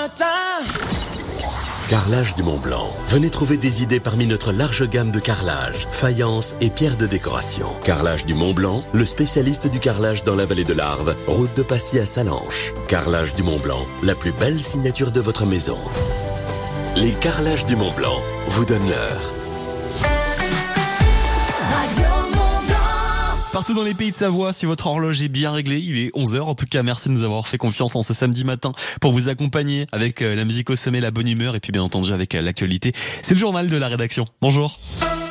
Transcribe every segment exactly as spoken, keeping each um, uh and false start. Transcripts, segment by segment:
matin. Carrelage du Mont-Blanc. Venez trouver des idées parmi notre large gamme de carrelage, faïence et pierres de décoration. Carrelage du Mont-Blanc, le spécialiste du carrelage dans la vallée de l'Arve, route de Passy à Salanches. Carrelage du Mont-Blanc, la plus belle signature de votre maison. Les Carrelages du Mont-Blanc vous donnent l'heure. Partout dans les pays de Savoie, si votre horloge est bien réglée, il est onze heures. En tout cas, merci de nous avoir fait confiance en ce samedi matin pour vous accompagner avec la musique au sommet, la bonne humeur et puis bien entendu avec l'actualité. C'est le journal de la rédaction. Bonjour.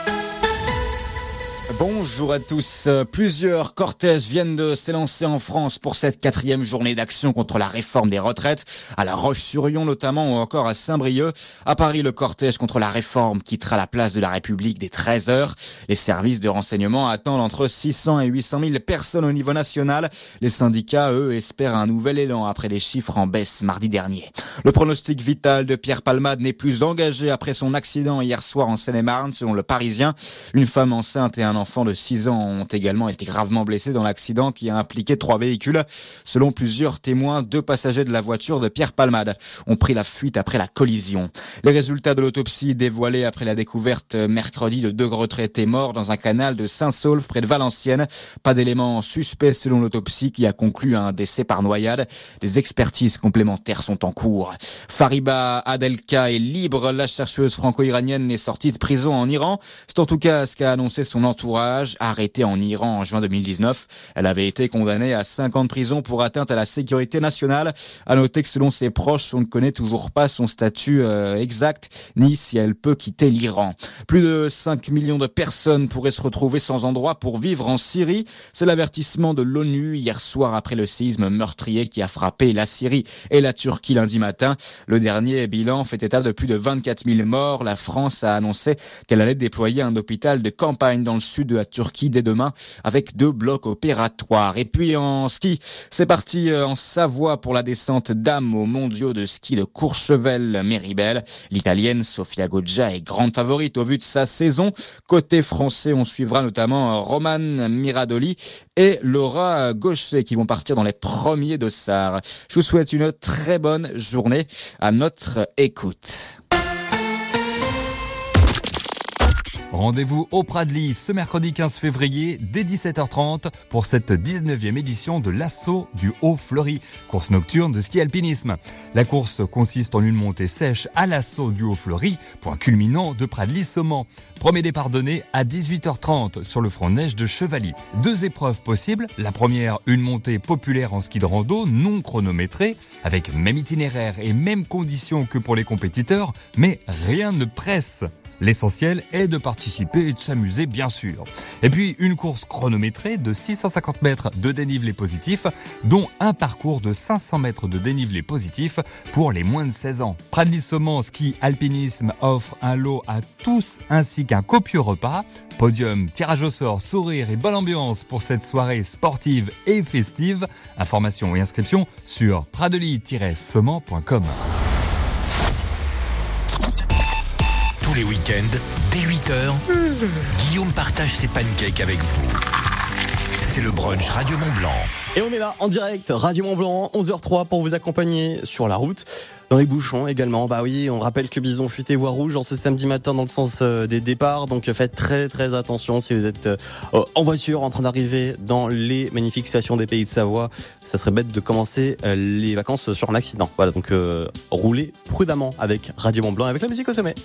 Bonjour à tous. Plusieurs cortèges viennent de s'élancer en France pour cette quatrième journée d'action contre la réforme des retraites, à La Roche-sur-Yon notamment ou encore à Saint-Brieuc. À Paris, le cortège contre la réforme quittera la place de la République dès treize heures. Les services de renseignement attendent entre six cents et huit cent mille personnes au niveau national. Les syndicats, eux, espèrent un nouvel élan après les chiffres en baisse mardi dernier. Le pronostic vital de Pierre Palmade n'est plus engagé après son accident hier soir en Seine-et-Marne, selon le Parisien. Une femme enceinte et un enfant de six ans ont également été gravement blessés dans l'accident qui a impliqué trois véhicules. Selon plusieurs témoins, deux passagers de la voiture de Pierre Palmade ont pris la fuite après la collision. Les résultats de l'autopsie dévoilés après la découverte mercredi de deux retraités morts dans un canal de Saint-Saulve près de Valenciennes. Pas d'éléments suspects selon l'autopsie qui a conclu un décès par noyade. Des expertises complémentaires sont en cours. Fariba Adelka est libre. La chercheuse franco-iranienne est sortie de prison en Iran. C'est en tout cas ce qu'a annoncé son entourage. Arrêtée en Iran en juin deux mille dix-neuf. Elle avait été condamnée à cinq ans de prison pour atteinte à la sécurité nationale. À noter que selon ses proches, on ne connaît toujours pas son statut euh, exact, ni si elle peut quitter l'Iran. Plus de cinq millions de personnes pourraient se retrouver sans endroit pour vivre en Syrie. C'est l'avertissement de l'ONU hier soir après le séisme meurtrier qui a frappé la Syrie et la Turquie lundi matin. Le dernier bilan fait état de plus de vingt-quatre mille morts. La France a annoncé qu'elle allait déployer un hôpital de campagne dans le sud de la Turquie dès demain avec deux blocs opératoires. Et puis en ski, c'est parti en Savoie pour la descente dames aux mondiaux de ski de Courchevel-Méribel. L'italienne Sofia Goggia est grande favorite au vu de sa saison. Côté français, on suivra notamment Roman Miradoli et Laura Gaucher qui vont partir dans les premiers dossards. Je vous souhaite une très bonne journée à notre écoute. Rendez-vous au Pradly ce mercredi quinze février dès dix-sept heures trente pour cette dix-neuvième édition de l'Assaut du Haut-Fleury, course nocturne de ski alpinisme. La course consiste en une montée sèche à l'Assaut du Haut-Fleury, point culminant de Pradly-Saumont. Premier départ donné à dix-huit heures trente sur le front de neige de Chevaly. Deux épreuves possibles. La première, une montée populaire en ski de rando non chronométrée, avec même itinéraire et mêmes conditions que pour les compétiteurs, mais rien ne presse. L'essentiel est de participer et de s'amuser, bien sûr. Et puis, une course chronométrée de six cent cinquante mètres de dénivelé positif, dont un parcours de cinq cents mètres de dénivelé positif pour les moins de seize ans. Pradly-Saumont Ski Alpinisme offre un lot à tous ainsi qu'un copieux repas. Podium, tirage au sort, sourire et bonne ambiance pour cette soirée sportive et festive. Informations et inscriptions sur pradely tiret saumont point com. Tous les week-ends, dès huit heures, Guillaume partage ses pancakes avec vous. C'est le brunch Radio Mont-Blanc. Et on est là en direct, Radio Mont-Blanc, onze heures zéro trois pour vous accompagner sur la route. Dans les bouchons également, bah oui, on rappelle que Bison Futé voie rouge en ce samedi matin dans le sens des départs, donc faites très très attention si vous êtes en voiture en train d'arriver dans les magnifiques stations des Pays de Savoie. Ça serait bête de commencer les vacances sur un accident. Voilà, donc euh, roulez prudemment avec Radio Mont-Blanc et avec la musique au sommet.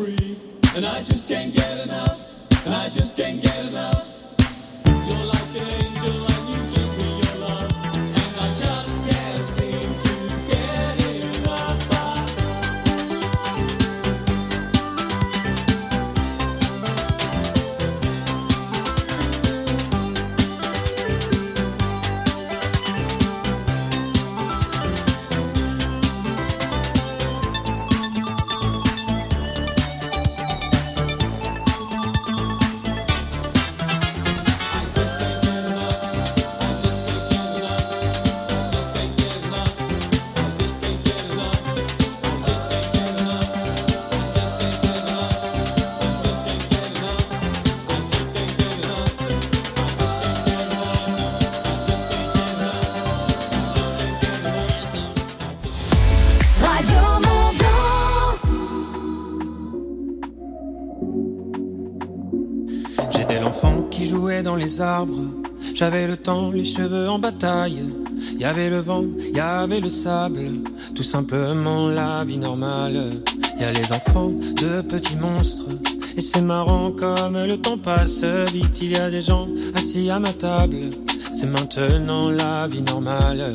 free, and I just can't get enough, and I just can't get enough. You're like an angel and you give me your love, and I just can't seem to get enough. J'étais l'enfant qui jouait dans les arbres. J'avais le temps, les cheveux en bataille. Y avait le vent, y avait le sable. Tout simplement la vie normale. Y a les enfants de petits monstres. Et c'est marrant comme le temps passe vite. Il y a des gens assis à ma table. C'est maintenant la vie normale.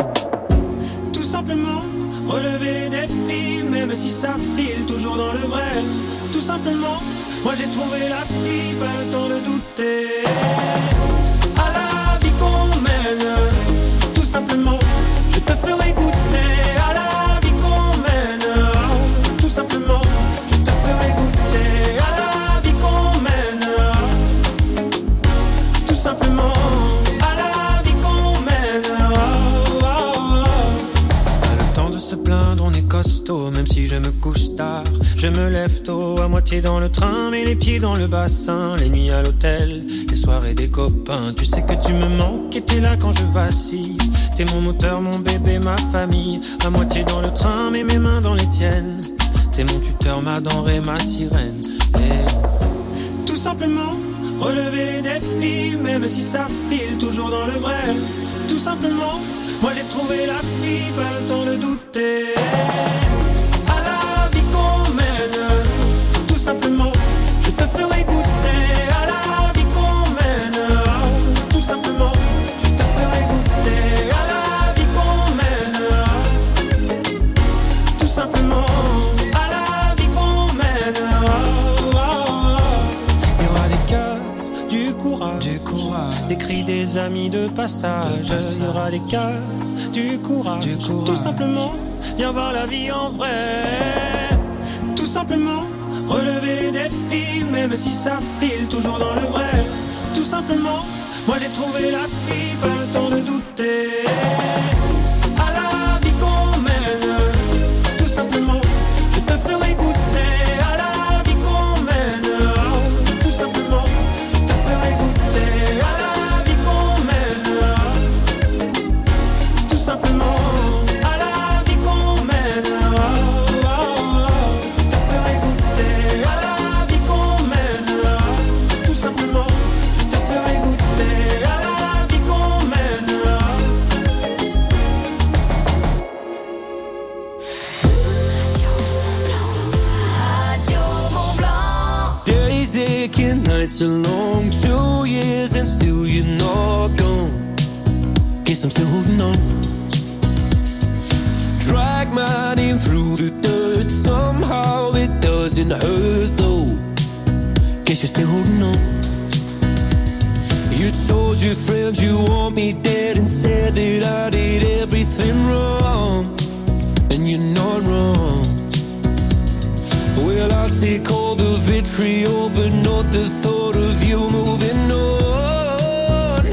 Tout simplement relever les défis, même si ça file toujours dans le vrai. Tout simplement, moi j'ai trouvé la fille, pas le temps de douter. À la vie qu'on mène, tout simplement, je te ferai goûter. À la vie qu'on mène, tout simplement, je te ferai goûter. À la vie qu'on mène, tout simplement, à la vie qu'on mène. Oh, oh, oh. Pas le temps de se plaindre, on est costaud, même si je me couche tard. Je me lève tôt, à moitié dans le train, mais les pieds dans le bassin. Les nuits à l'hôtel, les soirées des copains. Tu sais que tu me manques et t'es là quand je vacille. T'es mon moteur, mon bébé, ma famille. À moitié dans le train, mais mes mains dans les tiennes. T'es mon tuteur, ma denrée, ma sirène. Et tout simplement, relever les défis, même si ça file toujours dans le vrai. Tout simplement, moi j'ai trouvé la fille, pas le temps de douter. Tout simplement, je te ferai goûter. À la vie qu'on mène, tout simplement, je te ferai goûter. À la vie qu'on mène, tout simplement, à la vie qu'on mène. Oh, oh, oh. Il y aura des cœurs, du courage, du courage, des cris des amis de passage. De passage. Il y aura des cœurs, du courage, du courage, tout simplement, viens voir la vie en vrai. Tout simplement, relever les défis, même si ça file toujours dans le vrai. Tout simplement, moi j'ai trouvé la fille, pas le temps de douter. À la vie qu'on mène, tout simplement, je te ferai goûter. À la vie qu'on mène, tout simplement, je te ferai goûter. À la vie qu'on mène, tout simplement. Nights are long, two years and still you're not gone. Guess I'm still holding on. Drag my name through the dirt, somehow it doesn't hurt though. Guess you're still holding on. You told your friends you want me dead and said that I did everything wrong. And you're not wrong. Well, I'll take all the vitriol, but not the thought of you moving on.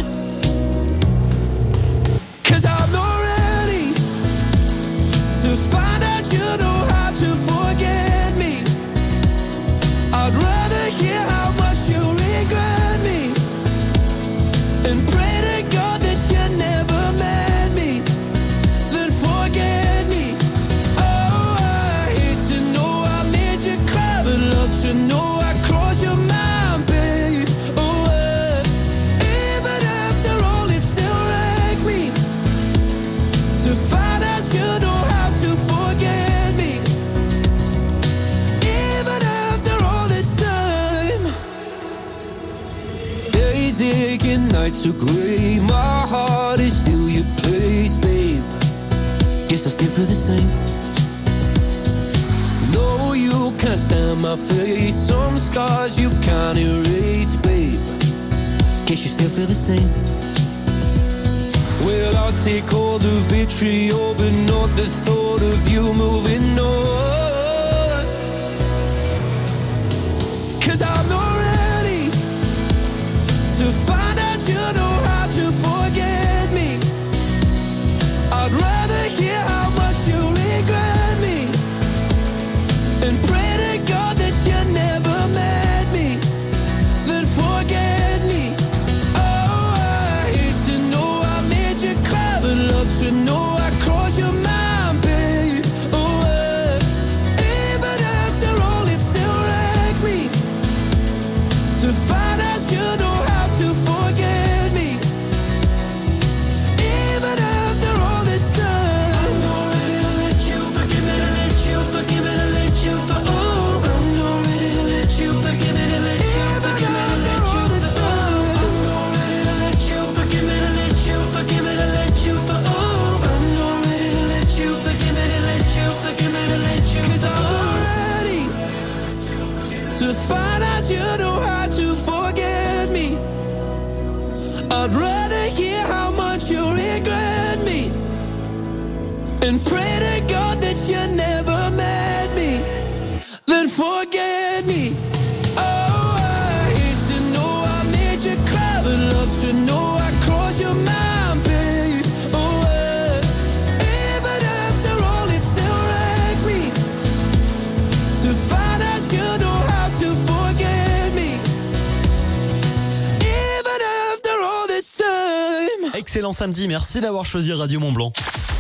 'Cause I'm not ready to find out you know how to forget me. I'd rather hear how much you regret me and pray to God that you never met me, then forget me. Oh, I hate to know I made you cry, but love to know I crossed your mind, babe. Oh, lights are grey. My heart is still your place, babe. Guess I still feel the same. No, you can't stand my face. Some scars you can't erase, babe. Guess you still feel the same. Well, I'll take all the vitriol, but not the thought of you moving on. 'Cause I'm not ready to find out you know how to forget me. I'd rather hear how much you regret me and pray to God that you never met me, then forget me. Oh, I hate to know I made you cry, but love to know I crossed your mind, babe. Oh, uh, even after all, it still wrecks me to find out you know how to forget me. Even after all this time, I'm not ready to let you forgive me, to let you forgive me, to let you for oh, I'm not ready to let you forgive me, to let you forgive me, to let you for oh, I'm not ready to let you forgive me, to let you forgive me, to let you for oh, I'm not ready to let you forgive me, to let you forgive me, to let you 'cause I'm not ready to find out you know how to forget me. I'd rather hear how much you regret me and pray to God that you never met me, then forget me. Oh, I hate to know I made you cry, but love to know I crossed your mind, babe. Oh, uh, even after all, it still wrecks me to find out you know how to forget me. Even after all this time. Excellent samedi, merci d'avoir choisi Radio Mont-Blanc.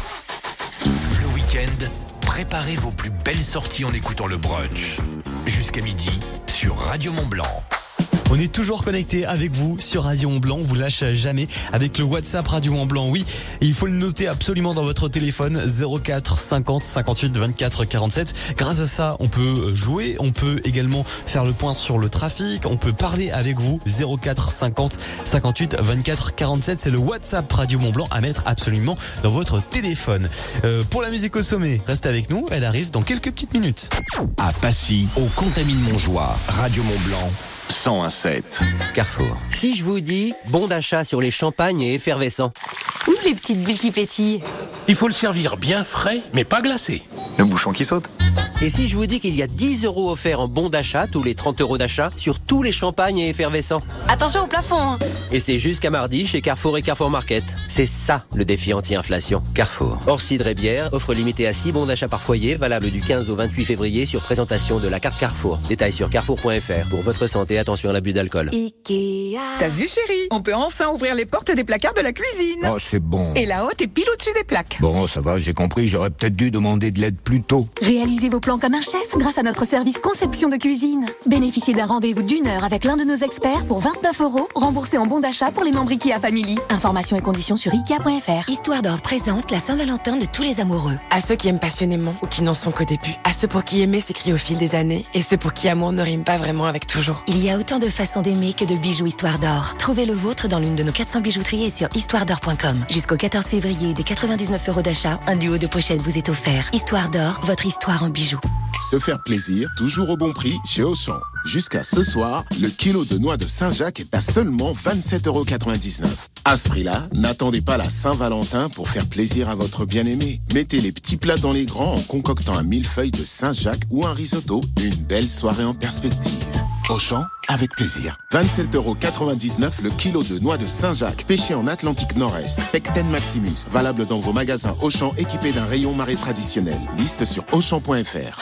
Le week-end, préparez vos plus belles sorties en écoutant le brunch. Jusqu'à midi sur Radio Mont-Blanc. On est toujours connecté avec vous sur Radio Mont-Blanc, on vous lâche jamais avec le WhatsApp Radio Mont-Blanc. Oui, il faut le noter absolument dans votre téléphone zéro quatre cinquante cinquante-huit vingt-quatre quarante-sept. Grâce à ça, on peut jouer, on peut également faire le point sur le trafic, on peut parler avec vous zéro quatre cinquante cinquante-huit vingt-quatre quarante-sept. C'est le WhatsApp Radio Mont-Blanc à mettre absolument dans votre téléphone. Euh, pour la musique au sommet, restez avec nous, elle arrive dans quelques petites minutes. À Passy, au Contamine-Montjoie, Radio Mont-Blanc. cent un virgule sept. Carrefour. Si je vous dis bon d'achat sur les champagnes et effervescents. Ou les petites bulles qui pétillent. Il faut le servir bien frais, mais pas glacé. Le bouchon qui saute. Et si je vous dis qu'il y a dix euros offerts en bon d'achat, tous les trente euros d'achat, sur tous les champagnes et effervescents. Attention au plafond, hein. Et c'est jusqu'à mardi chez Carrefour et Carrefour Market. C'est ça le défi anti-inflation. Carrefour. Hors cidre et bière, offre limitée à six bons d'achat par foyer, valable du quinze au vingt-huit février sur présentation de la carte Carrefour. Détails sur carrefour point f r. Pour votre santé, attention à l'abus d'alcool. Ikea. T'as vu, chérie? On peut enfin ouvrir les portes des placards de la cuisine. Oh, c'est bon. Et la haute est pile au-dessus des plaques. Bon, ça va, j'ai compris, j'aurais peut-être dû demander de l'aide plus tôt. Réalisez vos plans comme un chef grâce à notre service conception de cuisine. Bénéficiez d'un rendez-vous d'une heure avec l'un de nos experts pour vingt-neuf euros, remboursé en bon d'achat pour les membres Ikea Family. Informations et conditions sur ikea point f r. Histoire d'Or présente la Saint-Valentin de tous les amoureux. À ceux qui aiment passionnément ou qui n'en sont qu'au début. À ceux pour qui aimer s'écrit au fil des années et ceux pour qui amour ne rime pas vraiment avec toujours. Il y a autant de façons d'aimer que de bijoux Histoire d'Or. Trouvez le vôtre dans l'une de nos quatre cents bijouteries et sur histoire d'or point com. Jusqu'au quatorze février, des quatre-vingt-dix-neuf euros d'achat, un duo de pochettes vous est offert. Histoire d'Or, votre histoire en bijoux. Se faire plaisir, toujours au bon prix chez Auchan. Jusqu'à ce soir, le kilo de noix de Saint-Jacques est à seulement vingt-sept euros quatre-vingt-dix-neuf. À ce prix-là, n'attendez pas la Saint-Valentin pour faire plaisir à votre bien-aimé. Mettez les petits plats dans les grands en concoctant un millefeuille de Saint-Jacques ou un risotto. Une belle soirée en perspective. Auchan, avec plaisir. vingt-sept euros quatre-vingt-dix-neuf le kilo de noix de Saint-Jacques, pêché en Atlantique Nord-Est. Pecten Maximus, valable dans vos magasins Auchan équipés d'un rayon marée traditionnel. Liste sur auchan point f r.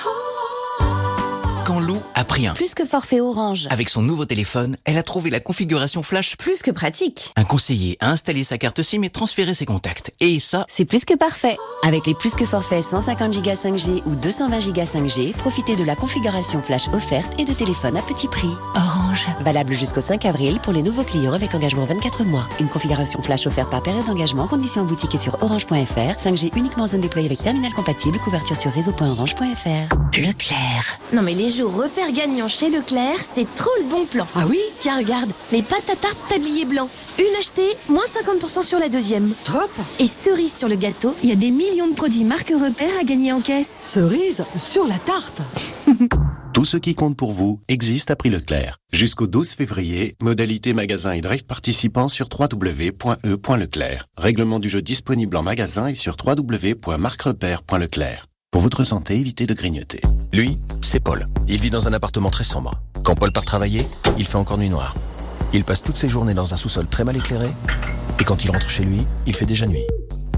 Quand Lou a pris un Plus que forfait Orange. avec son nouveau téléphone, elle a trouvé la configuration flash. Plus que pratique. Un conseiller a installé sa carte SIM et transféré ses contacts. Et ça, C'est plus que parfait. Avec les plus que forfaits cent cinquante giga cinq G ou deux cent vingt giga cinq G, profitez de la configuration flash offerte et de téléphone à petit prix. Orange. Valable jusqu'au cinq avril pour les nouveaux clients avec engagement vingt-quatre mois. Une configuration flash offerte par période d'engagement, conditions en boutique et sur orange point f r. cinq G uniquement zone déployée avec terminal compatible, couverture sur réseau point orange point f r. Leclerc. Non mais les jours repères gagnants chez Leclerc, c'est trop le bon plan. Ah oui? Tiens, regarde, les pâtes à tarte tablier blanc. Une achetée, moins cinquante pour cent sur la deuxième. Top! Et cerise sur le gâteau, il y a des millions de produits marque repères à gagner en caisse. Cerise sur la tarte. Tout ce qui compte pour vous existe à prix Leclerc. Jusqu'au douze février, modalité magasin et drive participants sur w w w point e point leclerc. Règlement du jeu disponible en magasin et sur w w w point marque repère point leclerc. Pour votre santé, évitez de grignoter. Lui, c'est Paul. Il vit dans un appartement très sombre. Quand Paul part travailler, il fait encore nuit noire. Il passe toutes ses journées dans un sous-sol très mal éclairé. Et quand il rentre chez lui, il fait déjà nuit.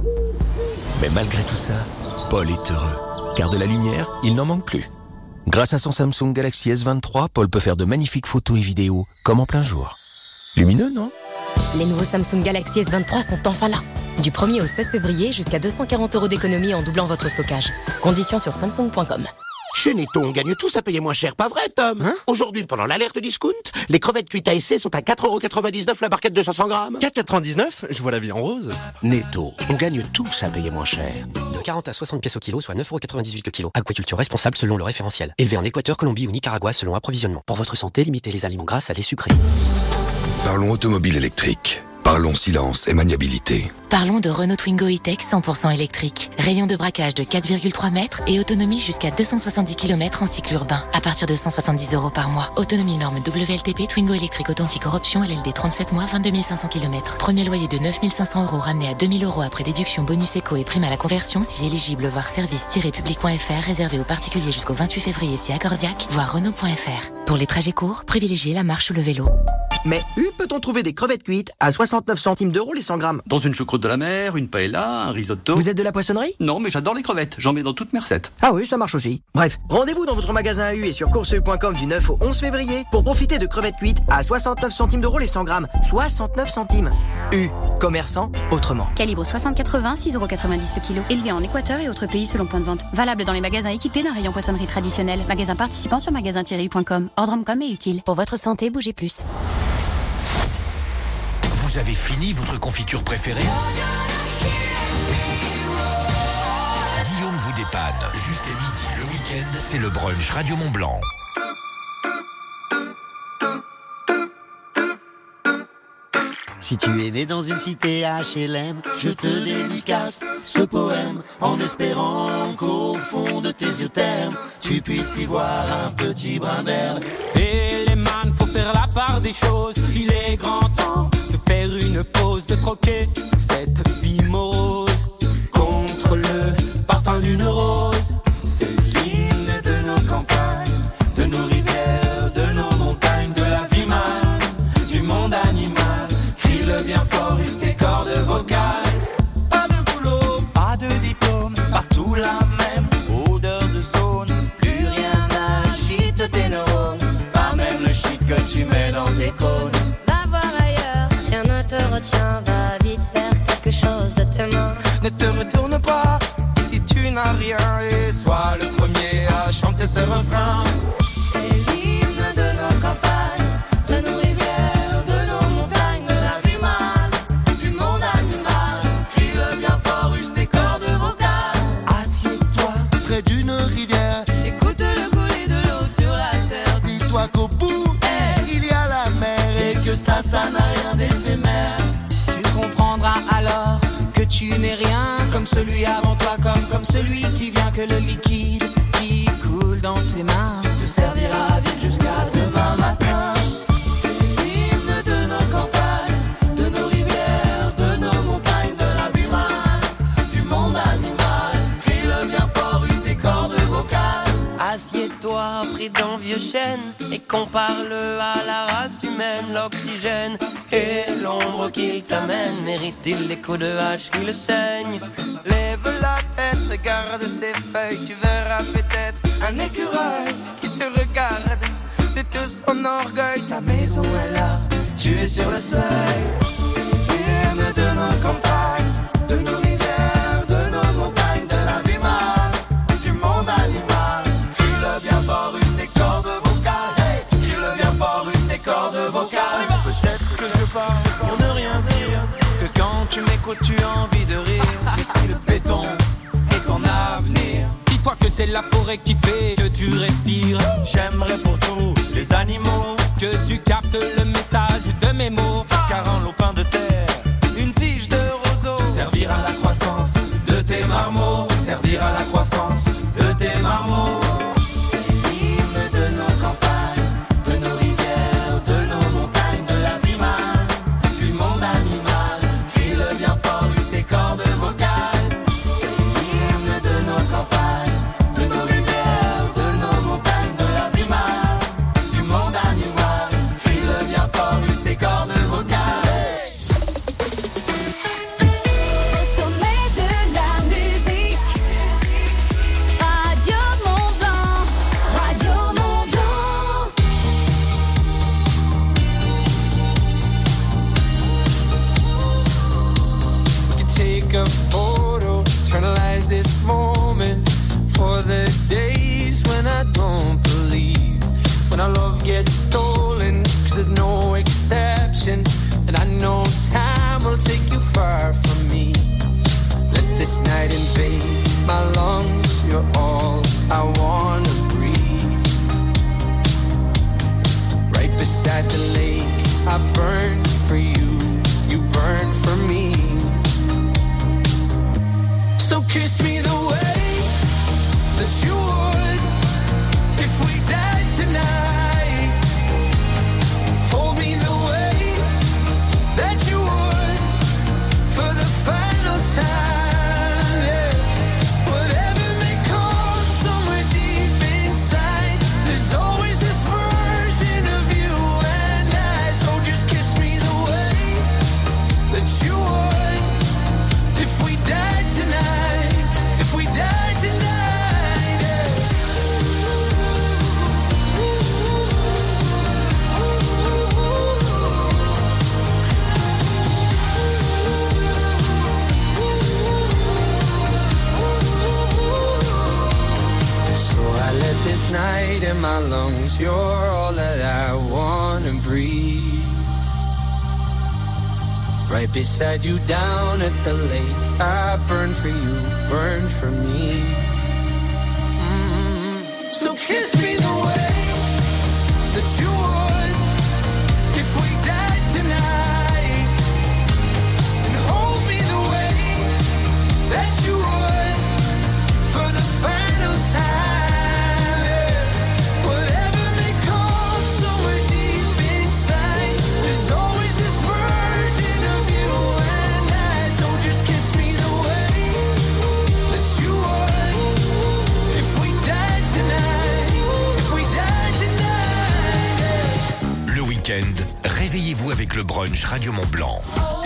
Mais malgré tout ça, Paul est heureux. Car de la lumière, il n'en manque plus. Grâce à son Samsung Galaxy S vingt-trois, Paul peut faire de magnifiques photos et vidéos, comme en plein jour. Lumineux, non? Les nouveaux Samsung Galaxy S vingt-trois sont enfin là. Du premier au seize février, jusqu'à deux cent quarante euros d'économie en doublant votre stockage. Conditions sur samsung point com. Chez Netto, on gagne tous à payer moins cher, pas vrai, Tom? Hein? Aujourd'hui, pendant l'alerte discount, les crevettes cuites A S C sont à quatre euros quatre-vingt-dix-neuf la barquette de cinq cents grammes. quatre euros quatre-vingt-dix-neuf? Je vois la vie en rose. Netto, on gagne tous à payer moins cher. De quarante à soixante pièces au kilo, soit neuf euros quatre-vingt-dix-huit le kilo. Aquaculture responsable selon le référentiel. Élevé en Équateur, Colombie ou Nicaragua selon approvisionnement. Pour votre santé, limitez les aliments gras à les sucrés. Parlons automobile électrique. Parlons silence et maniabilité. Parlons de Renault Twingo E-Tech cent pour cent électrique. Rayon de braquage de quatre virgule trois mètres et autonomie jusqu'à deux cent soixante-dix kilomètres en cycle urbain. À partir de cent soixante-dix euros par mois. Autonomie norme W L T P Twingo électrique authentique option L L D trente-sept mois, vingt-deux mille cinq cents kilomètres. Premier loyer de neuf mille cinq cents euros ramené à deux mille euros après déduction bonus éco et prime à la conversion si éligible. Voir service tiret public point f r réservé aux particuliers jusqu'au vingt-huit février si accordiaque. Voir Renault point f r. Pour les trajets courts, privilégiez la marche ou le vélo. Mais où peut-on trouver des crevettes cuites à soixante-neuf centimes d'euros les cent grammes? Dans une choucroute de la mer, une paella, un risotto. Vous êtes de la poissonnerie? Non, mais j'adore les crevettes. J'en mets dans toutes mes recettes. Ah oui, ça marche aussi. Bref, rendez-vous dans votre magasin A U et sur course e point com du neuf au onze février pour profiter de crevettes cuites à soixante-neuf centimes d'euros les cent grammes. soixante-neuf centimes. U, commerçant autrement. Calibre soixante quatre-vingts, six euros quatre-vingt-dix le kilo. Élevé en Équateur et autres pays selon point de vente. Valable dans les magasins équipés d'un rayon poissonnerie traditionnel. Magasin participant sur magasin tiret u point com. Ordre Omcom et utile. Pour votre santé, bougez plus. Vous avez fini votre confiture préférée? Guillaume vous dépanne. Jusqu'à midi le week-end, c'est le brunch Radio Mont-Blanc. Si tu es né dans une cité H L M, je te dédicace ce poème en espérant qu'au fond de tes yeux termes, tu puisses y voir un petit brin d'herbe. Et les man, faut faire la part des choses. Il est grand temps de faire une pause, de troquer cette vie morose contre le parfum d'une rose. C'est l'hymne de nos campagnes, de nos rivières, de nos montagnes, de la vie man, du monde animal. Crie-le bien fort, use tes cordes vocales. Pas de boulot, pas de diplôme, partout la même odeur de zone. Plus rien n'agite tes neurones, pas même le shit que tu mets dans tes cônes. Va voir ailleurs, rien ne te retient, va vite faire quelque chose de tes mains. Ne te retourne pas, ici tu n'as rien, et sois le premier à chanter ce refrain. C'est l'hymne de nos campagnes, de nos rivières, de nos montagnes, de la vie man, du monde animal. Crie-le bien fort, use tes cordes vocales. Assieds-toi près d'une rivière, écoute le couler de l'eau sur la terre. Dis-toi qu'au bout, hey, il y a la mer et que ça, ça n'a rien d'éphémère. Tu comprendras alors que tu n'es rien comme celui avant toi, comme, comme celui qui vient, que le liquide qui coule dans tes mains te servira à vivre jusqu'à demain matin. C'est l'hymne de nos campagnes, de nos rivières, de nos montagnes, de la vie man, du monde animal. Crie-le bien fort, use tes cordes vocales. Assieds-toi pris d'un vieux chêne et compare-le à la race humaine. L'oxygène et l'ombre qu'il t'amène, mérite-t-il les coups de hache qui le saignent? Lève la tête, regarde ses feuilles, tu verras peut-être un écureuil qui te regarde de tout son orgueil. Sa maison est là, tu es sur le seuil. C'est l'hymne de nos campagnes, de nos rivières, de nos montagnes, de la vie man, du monde animal. Crie-le bien fort, use tes cordes vocales. Hey, crie-le bien fort, use tes cordes vocales. Peut-être que je parle pour ne rien dire, que quand tu m'écoutes tu as envie de rire. Mais si le béton est ton avenir, dis-toi que c'est la forêt qui fait que tu respires. J'aimerais pour tous les animaux que tu captes le message de mes mots. Car un lopin de terre, une tige de roseau, servir à la croissance de tes marmots, servir à la croissance de tes marmots. And I know time will take you far from me. Let this night invade my lungs. You're all I wanna breathe. Right beside the lake, I burn for you. You burn for me. So kiss me the way that you would if we died tonight. Time, yeah. Whatever may come somewhere deep inside, there's always this version of you and I. So just kiss me the way that you would if we died tonight, if we died tonight, yeah. This night in my lungs, you're all that I wanna breathe. Right beside you down at the lake, I burn for you, burn for me. Mm-hmm. So kiss me the way that you would if we died tonight, and hold me the way that you would for the final time. Réveillez-vous avec le brunch Radio Mont Blanc.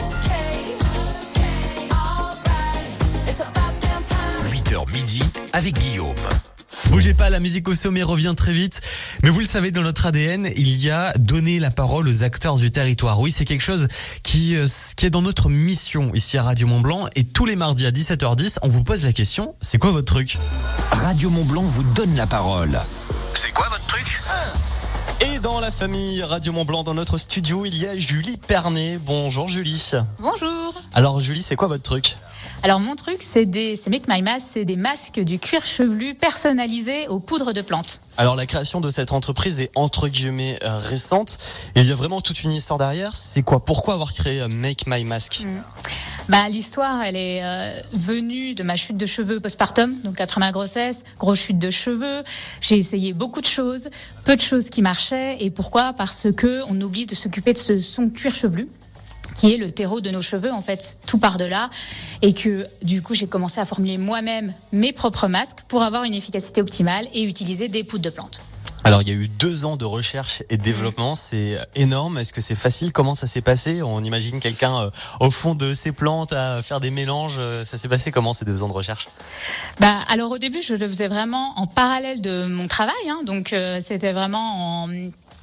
huit heures midi avec Guillaume. Bougez pas, la musique au sommet revient très vite. Mais vous le savez, dans notre A D N, il y a donner la parole aux acteurs du territoire. Oui, c'est quelque chose qui, euh, qui est dans notre mission ici à Radio Mont Blanc. Et tous les mardis à dix-sept heures dix, on vous pose la question, c'est quoi votre truc ? Radio Mont Blanc vous donne la parole. C'est quoi votre truc ? Et dans la famille Radio Mont Blanc, dans notre studio, il y a Julie Pernet. Bonjour Julie. Bonjour. Alors Julie, c'est quoi votre truc ? Alors mon truc, c'est des, c'est Make My Mask, c'est des masques du cuir chevelu personnalisés aux poudres de plantes. Alors la création de cette entreprise est entre guillemets euh, récente. Et il y a vraiment toute une histoire derrière. C'est quoi ? Pourquoi avoir créé euh, Make My Mask ? mmh. Bah, l'histoire, elle est euh, venue de ma chute de cheveux postpartum, donc après ma grossesse, grosse chute de cheveux. J'ai essayé beaucoup de choses, peu de choses qui marchaient. Et pourquoi ? Parce que on oublie de s'occuper de ce, son cuir chevelu, qui est le terreau de nos cheveux, en fait, tout part de là. Et que, du coup, j'ai commencé à formuler moi-même mes propres masques pour avoir une efficacité optimale et utiliser des poudres de plantes. Alors, il y a eu deux ans de recherche et de développement, c'est énorme. Est-ce que c'est facile ? Comment ça s'est passé ? On imagine quelqu'un euh, au fond de ses plantes à faire des mélanges. Ça s'est passé comment, ces deux ans de recherche ? Bah, alors au début, je le faisais vraiment en parallèle de mon travail. Hein, donc, euh, c'était vraiment en...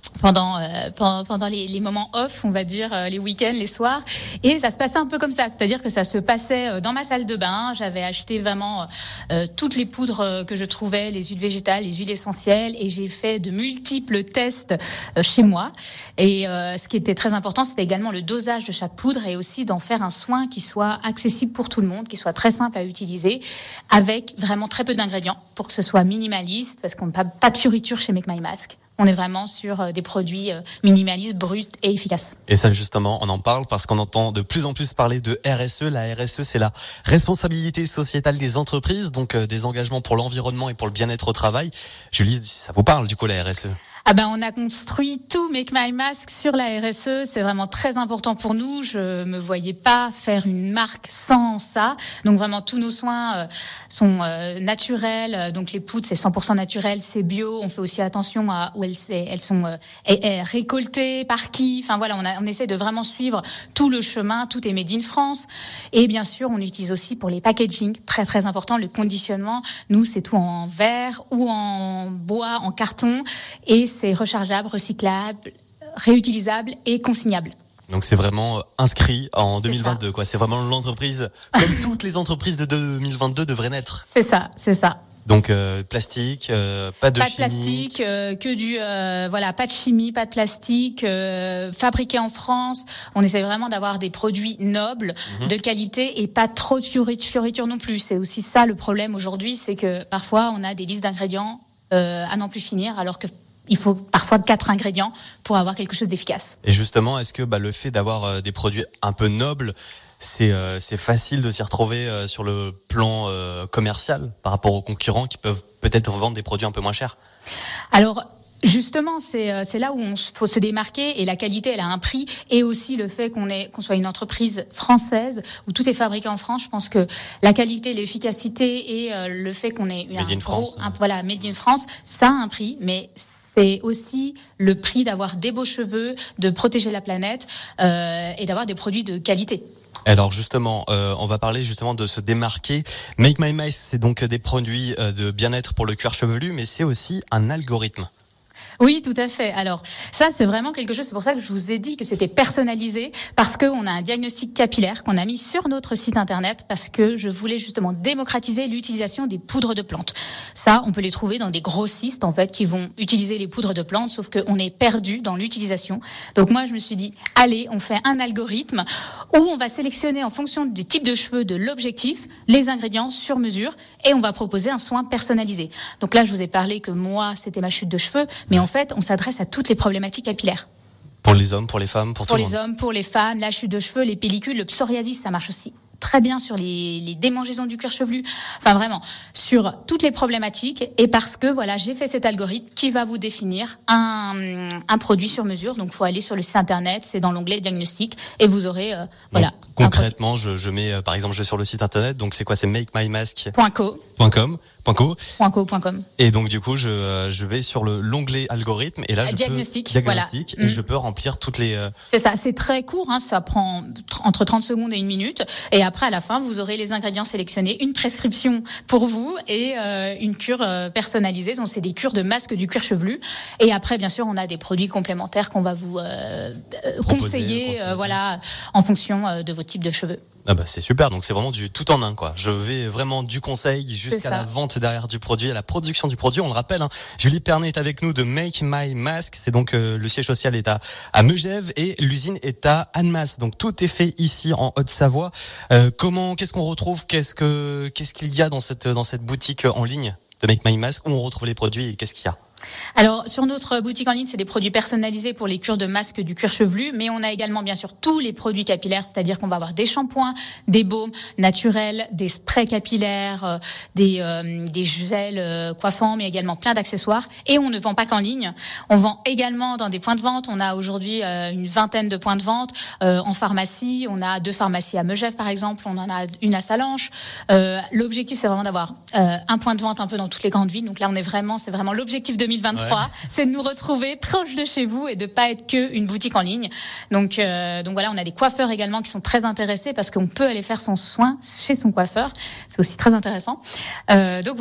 pendant euh, pendant les, les moments off, on va dire, euh, les week-ends, les soirs, et ça se passait un peu comme ça, c'est-à-dire que ça se passait euh, dans ma salle de bain. J'avais acheté vraiment euh, toutes les poudres euh, que je trouvais, les huiles végétales, les huiles essentielles, et j'ai fait de multiples tests euh, chez moi. Et euh, ce qui était très important, c'était également le dosage de chaque poudre, et aussi d'en faire un soin qui soit accessible pour tout le monde, qui soit très simple à utiliser, avec vraiment très peu d'ingrédients pour que ce soit minimaliste, parce qu'on n'a pas, pas de fioriture chez Make My Mask. On est vraiment sur des produits minimalistes, bruts et efficaces. Et ça, justement, on en parle parce qu'on entend de plus en plus parler de R S E. La R S E, c'est la responsabilité sociétale des entreprises, donc euh, des engagements pour l'environnement et pour le bien-être au travail. Julie, ça vous parle du coup, la R S E ? Ah ben, on a construit tout Make My Mask sur la R S E. C'est vraiment très important pour nous. Je me voyais pas faire une marque sans ça. Donc vraiment, tous nos soins euh, sont euh, naturels. Donc les poudres, c'est cent pour cent naturel, c'est bio. On fait aussi attention à où elles, elles sont euh, elles, récoltées, par qui. Enfin voilà, on, a, on essaie de vraiment suivre tout le chemin. Tout est made in France. Et bien sûr, on utilise aussi pour les packaging, très très important, le conditionnement. Nous, c'est tout en verre ou en bois, en carton. Et c'est rechargeable, recyclable, réutilisable et consignable. Donc c'est vraiment inscrit en C'est deux mille vingt-deux, quoi. C'est vraiment l'entreprise, comme toutes les entreprises de deux mille vingt-deux devraient naître. C'est ça, c'est ça. Donc euh, plastique, euh, pas de pas chimie. Pas de plastique, euh, que du euh, voilà, pas de chimie, pas de plastique, euh, fabriqué en France. On essaie vraiment d'avoir des produits nobles, mmh. de qualité et pas trop de fioritures non plus. C'est aussi ça le problème aujourd'hui, c'est que parfois on a des listes d'ingrédients euh, à n'en plus finir, alors que il faut parfois quatre ingrédients pour avoir quelque chose d'efficace. Et justement, est-ce que bah, le fait d'avoir euh, des produits un peu nobles, c'est euh, c'est facile de s'y retrouver euh, sur le plan euh, commercial par rapport aux concurrents qui peuvent peut-être revendre des produits un peu moins chers ? Alors justement, c'est c'est là où on faut se démarquer, et la qualité, elle a un prix, et aussi le fait qu'on est qu'on soit une entreprise française où tout est fabriqué en France. Je pense que la qualité, l'efficacité et euh, le fait qu'on est made un in gros, France. un, voilà, made in France, ça a un prix, mais c'est aussi le prix d'avoir des beaux cheveux, de protéger la planète euh, et d'avoir des produits de qualité. Alors justement, euh, on va parler justement de se démarquer. Make My Mask, c'est donc des produits euh, de bien-être pour le cuir chevelu, mais c'est aussi un algorithme. Oui, tout à fait. Alors, ça, c'est vraiment quelque chose, c'est pour ça que je vous ai dit que c'était personnalisé, parce qu'on a un diagnostic capillaire qu'on a mis sur notre site internet, parce que je voulais justement démocratiser l'utilisation des poudres de plantes. Ça, on peut les trouver dans des grossistes, en fait, qui vont utiliser les poudres de plantes, sauf qu'on est perdu dans l'utilisation. Donc moi, je me suis dit, allez, on fait un algorithme où on va sélectionner en fonction des types de cheveux, de l'objectif, les ingrédients sur mesure, et on va proposer un soin personnalisé. Donc là, je vous ai parlé que moi, c'était ma chute de cheveux, mais en En fait, on s'adresse à toutes les problématiques capillaires. Pour les hommes, pour les femmes, pour, pour tout le monde. Pour les hommes, pour les femmes, la chute de cheveux, les pellicules, le psoriasis, ça marche aussi très bien sur les, les démangeaisons du cuir chevelu. Enfin, vraiment, sur toutes les problématiques. Et parce que, voilà, j'ai fait cet algorithme qui va vous définir un, un produit sur mesure. Donc, il faut aller sur le site internet, c'est dans l'onglet diagnostic, et vous aurez, euh, voilà. Donc, concrètement, je, je mets, euh, par exemple, je vais sur le site internet. Donc, c'est quoi? C'est make my mask point co. .com. .co. .co, .com. Et donc du coup je euh, je vais sur le l'onglet algorithme et là je diagnostic, peux diagnostic voilà. et mmh. je peux remplir toutes les euh... C'est ça, c'est très court, hein, ça prend tr- entre trente secondes et une minute, et après à la fin vous aurez les ingrédients sélectionnés, une prescription pour vous et euh, une cure euh, personnalisée. Donc c'est des cures de masques du cuir chevelu, et après bien sûr on a des produits complémentaires qu'on va vous euh, Proposer, conseiller, conseiller. Euh, voilà, en fonction euh, de votre type de cheveux. Ah bah c'est super, donc c'est vraiment du tout en un quoi. Je vais vraiment du conseil jusqu'à la vente derrière du produit, à la production du produit. On le rappelle, hein, Julie Pernet est avec nous de Make My Mask. C'est donc euh, le siège social est à, à Megève et l'usine est à Annemasse. Donc tout est fait ici en Haute-Savoie. Euh, comment, qu'est-ce qu'on retrouve, qu'est-ce que, qu'est-ce qu'il y a dans cette dans cette boutique en ligne de Make My Mask, où on retrouve les produits et qu'est-ce qu'il y a? Alors, sur notre boutique en ligne, c'est des produits personnalisés pour les cures de masques du cuir chevelu, mais on a également, bien sûr, tous les produits capillaires, c'est-à-dire qu'on va avoir des shampoings, des baumes naturels, des sprays capillaires, euh, des, euh, des gels euh, coiffants, mais également plein d'accessoires. Et on ne vend pas qu'en ligne. On vend également dans des points de vente. On a aujourd'hui euh, une vingtaine de points de vente euh, en pharmacie. On a deux pharmacies à Megève, par exemple. On en a une à Salanches. Euh, l'objectif, c'est vraiment d'avoir euh, un point de vente un peu dans toutes les grandes villes. Donc là, on est vraiment, c'est vraiment l'objectif de deux mille vingt-trois, ouais. C'est de nous retrouver proche de chez vous et de pas être que une boutique en ligne. Donc, euh, donc voilà, on a des coiffeurs également qui sont très intéressés parce qu'on peut aller faire son soin chez son coiffeur. C'est aussi très intéressant. Euh, donc voilà.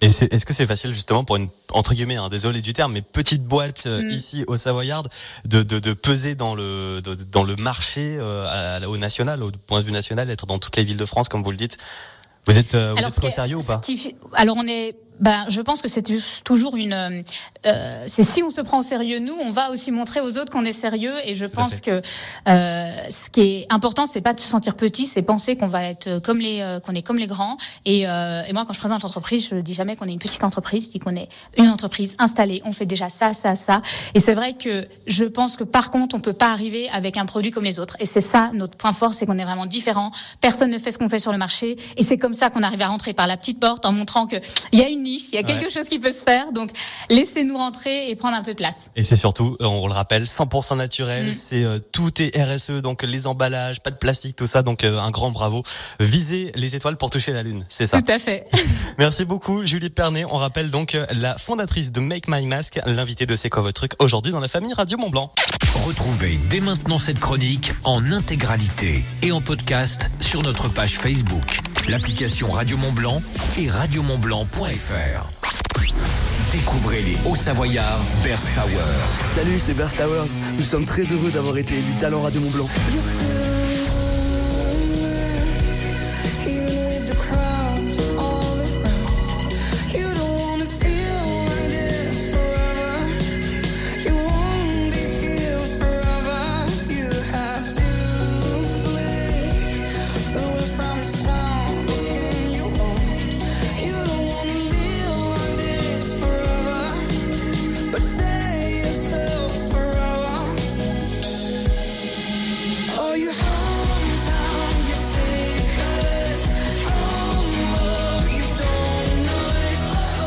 Et c'est, est-ce que c'est facile justement pour une, entre guillemets, hein, désolé du terme, mais petite boîte euh, Mm. ici au Savoyard de, de, de peser dans le, de, dans le marché euh, à- au national, au point de vue national, être dans toutes les villes de France, comme vous le dites? Vous êtes, euh, vous Alors, êtes ce trop qui est- sérieux ou ce pas? qui fait- Alors on est, ben, je pense que c'est toujours une. euh, euh, c'est si on se prend au sérieux nous, on va aussi montrer aux autres qu'on est sérieux. Et je Tout à pense fait. que euh, ce qui est important, c'est pas de se sentir petit, c'est penser qu'on va être comme les, euh, qu'on est comme les grands. Et, euh, et moi, quand je présente l'entreprise, je dis jamais qu'on est une petite entreprise, je dis qu'on est une entreprise installée. On fait déjà ça, ça, ça. Et c'est vrai que je pense que par contre, on peut pas arriver avec un produit comme les autres. Et c'est ça notre point fort, c'est qu'on est vraiment différent. Personne ne fait ce qu'on fait sur le marché. Et c'est comme ça qu'on arrive à rentrer par la petite porte en montrant que il y a une niche, il y a quelque Ouais. chose qui peut se faire. Donc laissez-nous rentrer et prendre un peu de place. Et c'est surtout, euh, on le rappelle, cent pour cent naturel. Mm. C'est euh, tout est R S E, donc les emballages, pas de plastique, tout ça. Donc euh, un grand bravo. Visez les étoiles pour toucher la lune, c'est ça. Tout à fait. Merci beaucoup, Julie Pernet. On rappelle donc euh, la fondatrice de Make My Mask, l'invitée de C'est quoi votre truc aujourd'hui dans la famille Radio Mont Blanc. Retrouvez dès maintenant cette chronique en intégralité et en podcast sur notre page Facebook, l'application Radio Mont Blanc et radiomontblanc point f r. Découvrez les Hauts-Savoyards Burst Tower. Salut, c'est Burst Towers. Nous sommes très heureux d'avoir été élus Talent Radio Mont Blanc. Oh, you hometown, you say, 'cause home, oh, you don't know it.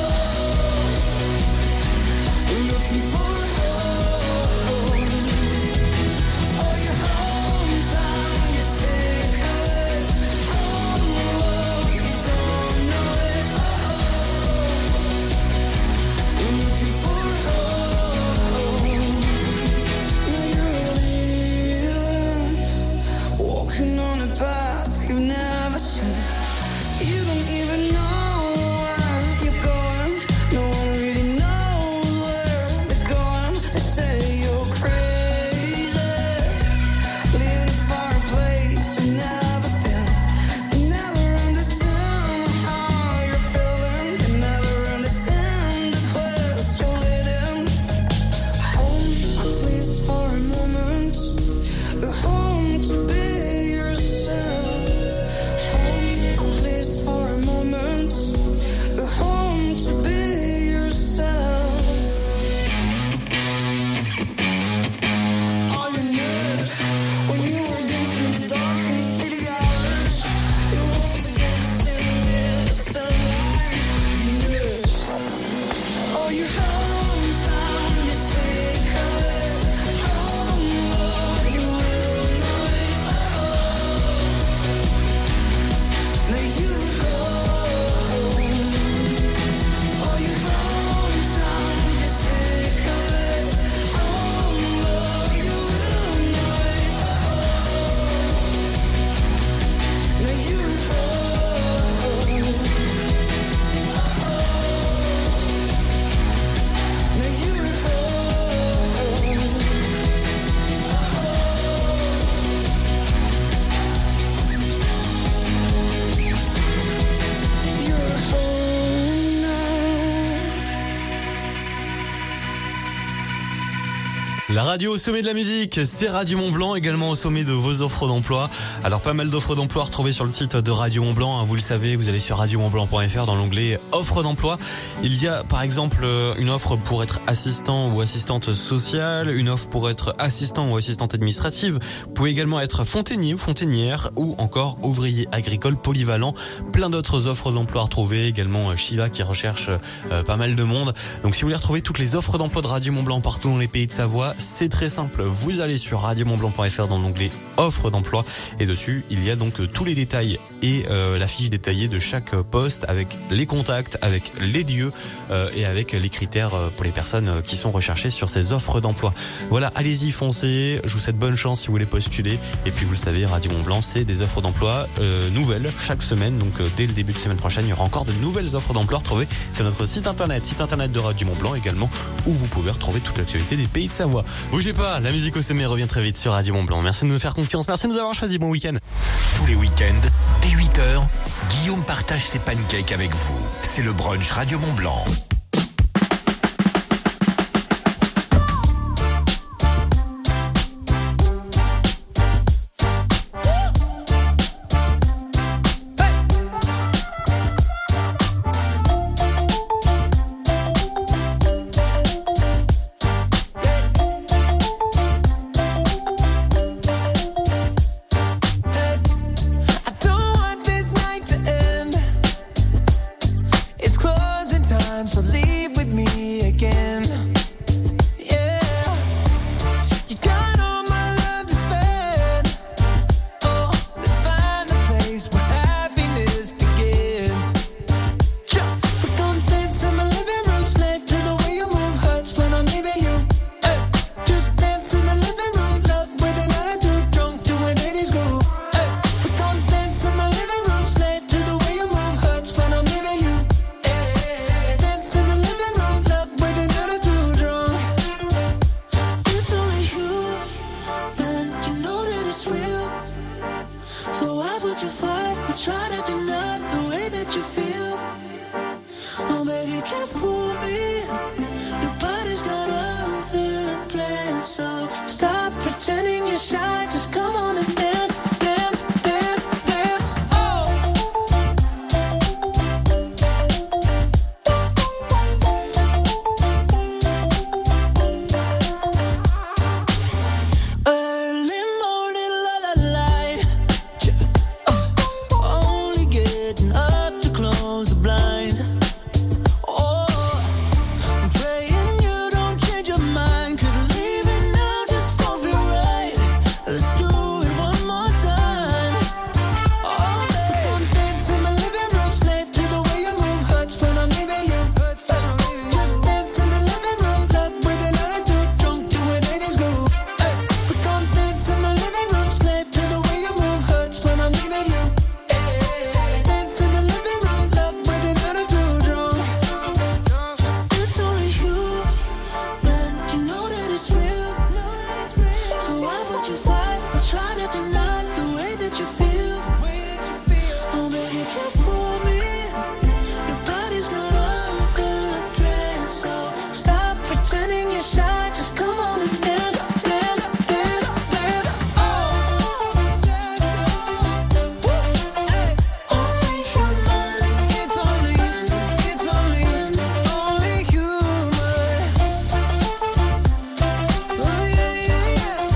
Oh, looking for home. Oh, your hometown, you say, 'cause home, oh, you don't know it. Oh, looking for home. Now you're leaving, walking on a path you've never seen. You don't even know where you're going. No one really knows where they're going. They say you're crazy, living a far place you've never been. They never understand how you're feeling. They never understand the quest you're leading. Home, at least for a moment. A home to be yourself. Home, at least for a moment. A home to be yourself. All you need when you were dancing in the dark in the city hours. You won't be dancing in the sunlight. You need. Oh, your hometown, you say, 'cause home, oh, you will know it. Now you home. Oh, your hometown, you say, 'cause home, oh, you will know it. Now you home. Now you home. You're home now. La radio au sommet de la musique, c'est Radio Mont Blanc, également au sommet de vos offres d'emploi. Alors pas mal d'offres d'emploi retrouvées sur le site de Radio Mont Blanc, hein, vous le savez, vous allez sur radio mont blanc point f r dans l'onglet offres d'emploi. Il y a par exemple une offre pour être assistant ou assistante sociale, une offre pour être assistant ou assistante administrative. Vous pouvez également être fontainier ou fontainière ou encore ouvrier agricole polyvalent. Plein d'autres offres d'emploi à retrouver, également euh, Shiva qui recherche euh, pas mal de monde. Donc si vous voulez retrouver toutes les offres d'emploi de Radio Mont Blanc partout dans les pays de Savoie, C'est très simple. Vous allez sur radio mont blanc point f r dans l'onglet offre d'emploi et dessus il y a donc tous les détails et euh, la fiche détaillée de chaque poste avec les contacts, avec les lieux euh, et avec les critères pour les personnes qui sont recherchées sur ces offres d'emploi. Voilà, allez-y, foncez. Je vous souhaite bonne chance si vous voulez postuler. Et puis vous le savez, Radio Mont Blanc, c'est des offres d'emploi euh, nouvelles chaque semaine. Donc euh, dès le début de semaine prochaine, il y aura encore de nouvelles offres d'emploi retrouvées sur notre site internet, site internet de Radio Mont Blanc également, où vous pouvez retrouver toute l'actualité des Pays de Savoie. Bougez pas, la musique au sommet revient très vite sur Radio Mont Blanc. Merci de nous faire confiance, merci de nous avoir choisi. Bon week-end. Tous les week-ends, dès huit heures, Guillaume partage ses pancakes avec vous. C'est le brunch Radio Mont Blanc. So leave with me again. Yeah, you got all my love to spend. Oh, let's find a place where happiness begins. We're gonna dance in my living room, slave to the way you move hurts when I'm leaving you. Hey, just dance in the living room, love with an attitude, drunk to an eighties groove. Hey, we're gonna dance in my living room, slave to the way you move hurts when I'm leaving you. You fight, you try to deny the way that you feel. Oh baby, can't fool me. Your body's got other plans, so stop pretending you're shy. Just come on and dance, dance, dance, dance. Oh. Early morning, la la light. Up to close the blinds. Oh, I'm praying you don't change your mind, 'cause leaving now just don't feel right. Let's do it one more time. Oh, babe, don't dance in my living room, slave to the way you move hurts when I'm leaving you. Hurts when I'm leaving you. Just dance in the living room, love with an attitude, drunk to an eighties groove. Hey, we gon' dance in my living room, slave to the way you move hurts when I'm leaving you. Try to deny the way that you feel. Oh, baby, you can't fool me. Your body's got other plans, so stop pretending you're shy. Just come on and dance, dance, dance, dance. Oh, hey. Only human. It's only, it's only, only human. Oh yeah, yeah, yeah.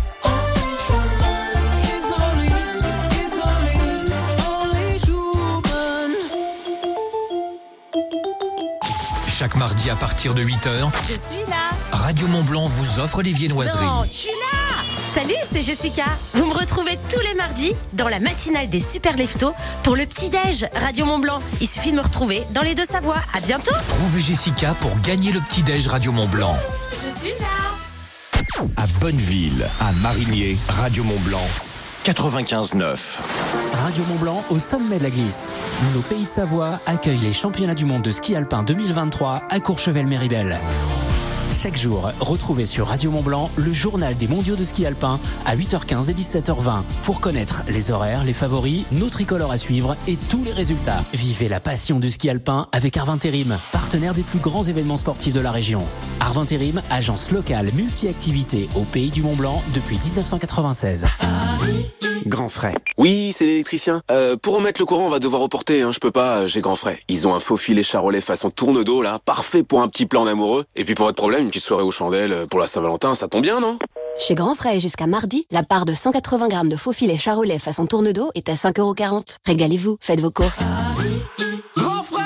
Chaque mardi à partir de huit heures, Je suis là. Radio Mont Blanc vous offre les viennoiseries. Non, je suis là. Salut, c'est Jessica. Vous me retrouvez tous les mardis dans la matinale des Super Leftos pour le petit-déj Radio Mont Blanc. Il suffit de me retrouver dans les Deux-Savoies. À bientôt. Trouvez Jessica pour gagner le petit-déj Radio Mont Blanc. Je suis là. À Bonneville, à Marigné, Radio Mont Blanc, quatre-vingt-quinze neuf. Radio Mont Blanc au sommet de la glisse. Nos Pays de Savoie accueillent les championnats du monde de ski alpin deux mille vingt-trois à Courchevel-Méribel. Chaque jour, retrouvez sur Radio Mont Blanc le journal des mondiaux de ski alpin à huit heures quinze et dix-sept heures vingt pour connaître les horaires, les favoris, nos tricolores à suivre et tous les résultats. Vivez la passion du ski alpin avec Arvintérim, partenaire des plus grands événements sportifs de la région. Arvintérim, agence locale multi-activités au Pays du Mont Blanc depuis dix-neuf cent quatre-vingt-seize. Grand frais. Oui, c'est l'électricien. Euh, pour remettre le courant, on va devoir reporter, hein. Je peux pas, j'ai grand frais. Ils ont un faux filet charolais façon tourne-dos, là, parfait pour un petit plan en amoureux. Et puis pour votre problème, une petite soirée aux chandelles pour la Saint-Valentin, ça tombe bien, non? Chez Grand Frais, jusqu'à mardi, la part de cent quatre-vingts grammes de faux filet charolais façon tourne-dos est à cinq euros quarante. Régalez-vous, faites vos courses. Grand frais,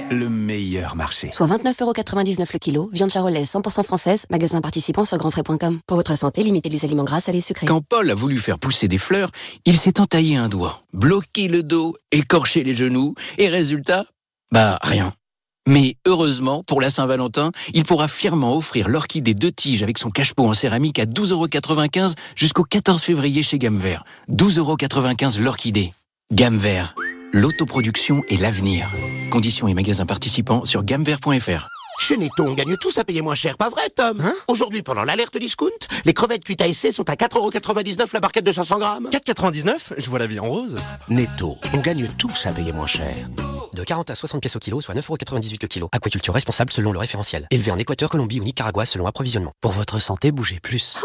le meilleur marché. Soit vingt-neuf euros quatre-vingt-dix-neuf le kilo, viande charolaise cent pour cent française, magasin participant sur grandfrais point com. Pour votre santé, limitez les aliments gras, salés, sucrés. Quand Paul a voulu faire pousser des fleurs, il s'est entaillé un doigt, bloqué le dos, écorché les genoux, et résultat, bah rien. Mais heureusement, pour la Saint-Valentin, il pourra fièrement offrir l'orchidée de tige avec son cache-pot en céramique à douze euros quatre-vingt-quinze jusqu'au quatorze février chez Gamme Vert. douze euros quatre-vingt-quinze l'orchidée. Gamme Vert, l'autoproduction et l'avenir. Conditions et magasins participants sur gamme vert point f r. Chez Netto, on gagne tous à payer moins cher, pas vrai, Tom? Hein? Aujourd'hui, pendant l'alerte discount, les crevettes cuites à essai sont à quatre euros quatre-vingt-dix-neuf la barquette de cinq cents grammes. quatre euros quatre-vingt-dix-neuf? Je vois la vie en rose. Netto, on gagne tous à payer moins cher. De quarante à soixante pièces au kilo, soit neuf euros quatre-vingt-dix-huit le kilo. Aquaculture responsable selon le référentiel. Élevé en Équateur, Colombie ou Nicaragua selon approvisionnement. Pour votre santé, bougez plus.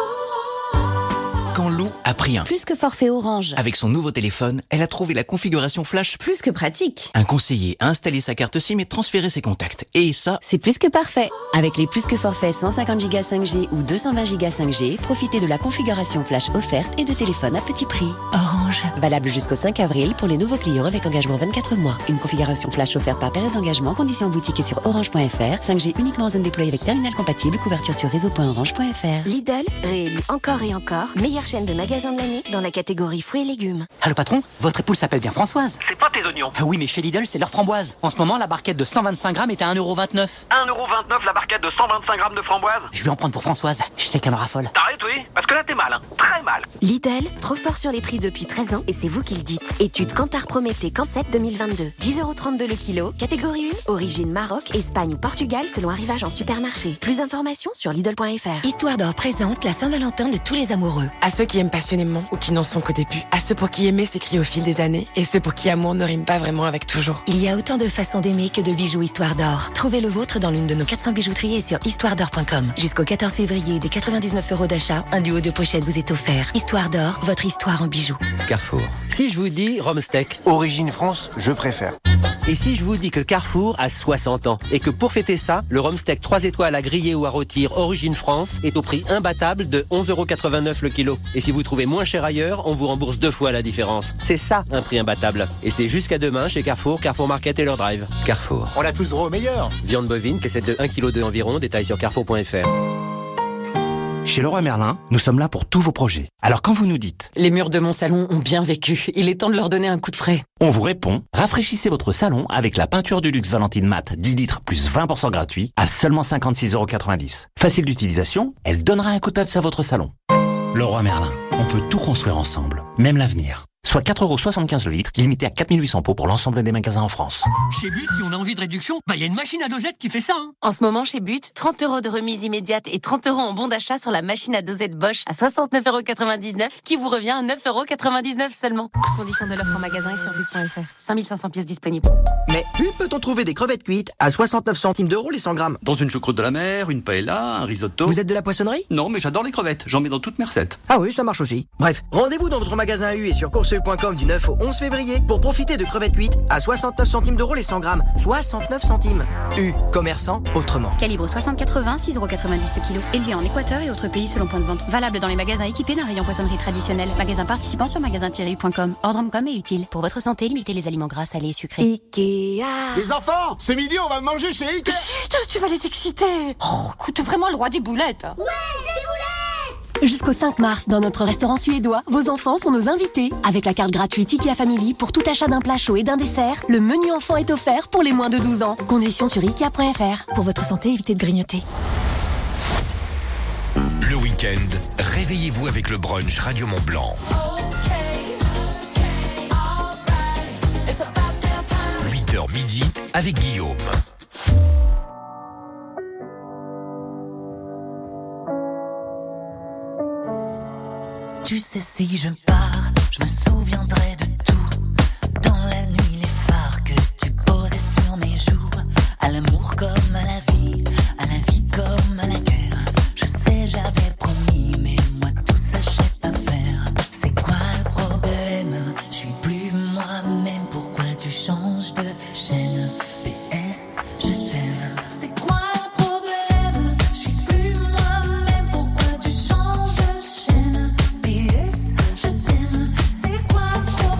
Quand Lou a pris un. Plus que forfait Orange. Avec son nouveau téléphone, elle a trouvé la configuration flash. Plus que pratique. Un conseiller a installé sa carte SIM et transféré ses contacts. Et ça, c'est plus que parfait. Avec les plus que forfaits cent cinquante giga cinq G ou deux cent vingt giga cinq G, profitez de la configuration flash offerte et de téléphone à petit prix. Orange. Valable jusqu'au cinq avril pour les nouveaux clients avec engagement vingt-quatre mois. Une configuration flash offerte par période d'engagement, conditions en boutique et sur orange point f r. cinq G uniquement en zone déployée avec terminal compatible, couverture sur réseau point orange point f r. Lidl, réélu encore et encore, meilleure chaîne de magasins de l'année dans la catégorie fruits et légumes. Allô patron, votre épouse s'appelle bien Françoise. C'est pas tes oignons. Ah oui, mais chez Lidl, c'est leur framboise. En ce moment, la barquette de cent vingt-cinq grammes est à un euro vingt-neuf. un euro vingt-neuf la barquette de cent vingt-cinq grammes de framboise. Je vais en prendre pour Françoise. Je sais qu'elle me raffole. T'arrêtes, oui? Parce que là, t'es mal, hein. Très mal. Lidl, trop fort sur les prix depuis treize ans et c'est vous qui le dites. Étude Kantar Prométhée Canset deux mille vingt-deux. dix euros trente-deux le kilo. Catégorie un, origine Maroc, Espagne ou Portugal selon arrivage en supermarché. Plus d'informations sur Lidl point f r. Histoire d'Or présente la Saint-Valentin de tous les amoureux. À ceux qui aiment passionnément ou qui n'en sont qu'au début. À ceux pour qui aimer s'écrit au fil des années et ceux pour qui amour ne rime pas vraiment avec toujours. Il y a autant de façons d'aimer que de bijoux Histoire d'Or. Trouvez le vôtre dans l'une de nos quatre cents bijouteries et sur histoire d'or point com. Jusqu'au quatorze février, des quatre-vingt-dix-neuf euros d'achat, un duo de pochettes vous est offert. Histoire d'Or, votre histoire en bijoux. Carrefour. Si je vous dis Rome Steak. Origine France, je préfère. Et si je vous dis que Carrefour a soixante ans et que pour fêter ça, le Rome Steak trois étoiles à griller ou à rôtir Origine France est au prix imbattable de onze euros quatre-vingt-neuf le kilo. Et si vous trouvez moins cher ailleurs, on vous rembourse deux fois la différence. C'est ça un prix imbattable. Et c'est jusqu'à demain chez Carrefour, Carrefour Market et leur drive. Carrefour. On a tous droit au meilleur. Viande bovine, caissette de un virgule deux kilos environ, détail sur carrefour point f r. Chez Leroy Merlin, nous sommes là pour tous vos projets. Alors quand vous nous dites Les murs de mon salon ont bien vécu, il est temps de leur donner un coup de frais. On vous répond, rafraîchissez votre salon avec la peinture de luxe Valentine Mat dix litres plus vingt pour cent gratuit à seulement cinquante-six euros quatre-vingt-dix. Facile d'utilisation, elle donnera un coup de peps à votre salon. Leroy Merlin, on peut tout construire ensemble, même l'avenir. Soit quatre euros soixante-quinze le litre, limité à quatre mille huit cents pots pour l'ensemble des magasins en France. Chez But, si on a envie de réduction, bah il y a une machine à dosette qui fait ça. Hein. En ce moment, chez But, trente euros de remise immédiate et trente euros en bon d'achat sur la machine à dosette Bosch à soixante-neuf euros quatre-vingt-dix-neuf, qui vous revient à neuf euros quatre-vingt-dix-neuf seulement. Conditions de l'offre en magasin et sur but point f r. cinq mille cinq cents pièces disponibles. Mais où peut-on trouver des crevettes cuites à soixante-neuf centimes d'euros les cent grammes? Dans une choucroute de la mer, une paella, un risotto. Vous êtes de la poissonnerie? Non, mais j'adore les crevettes. J'en mets dans toutes mes recettes. Ah oui, ça marche aussi. Bref, rendez-vous dans votre magasin U et sur course point com du neuf au onze février pour profiter de crevettes cuites à soixante-neuf centimes d'euros les cent grammes. soixante-neuf centimes. U, commerçant autrement. Calibre soixante quatre-vingts, six euros quatre-vingt-dix le kilo. Élevé en Équateur et autres pays selon point de vente. Valable dans les magasins équipés d'un rayon poissonnerie traditionnel. Magasins participants sur magasin tiret u point com. Ordre com est utile. Pour votre santé, limitez les aliments gras, salés et sucrés. Ikea. Les enfants, ce midi on va manger chez Ikea. Chut, tu vas les exciter. Oh, écoute, vraiment le roi des boulettes. Ouais, des boulettes. Jusqu'au cinq mars, dans notre restaurant suédois, vos enfants sont nos invités. Avec la carte gratuite IKEA Family, pour tout achat d'un plat chaud et d'un dessert, le menu enfant est offert pour les moins de douze ans. Conditions sur ikea point f r. Pour votre santé, évitez de grignoter. Le week-end, réveillez-vous avec le brunch Radio Mont Blanc. huit heures midi avec Guillaume. Tu sais, si je pars, je me souviendrai de tout. Dans la nuit, les phares que tu posais sur mes joues. À l'amour comme à la vie, à la vie comme à la guerre. Je sais, j'avais promis, mais moi tout ça, je sais pas faire. C'est quoi le problème? Je suis plus moi-même, pourquoi tu changes de chaîne? P S, je t'aime. C'est quoi le problème? Je suis plus moi-même, pourquoi tu changes de chaîne? P S, je t'aime. C'est quoi le problème?